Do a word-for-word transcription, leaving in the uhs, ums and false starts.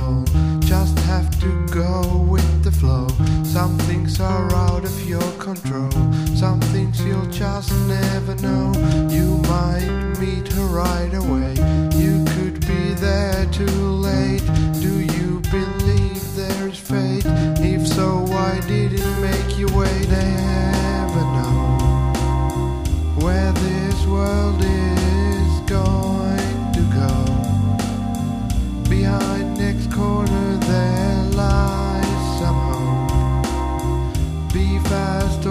alone. Just have to go with the flow. Some things are out of your control. Some things you'll just never know. You might meet her right away. You could be there too late. Do you believe there's fate? If so, why did it make you wait? Never know where this world is going to go. Behind next corner there lies some hope. Be fast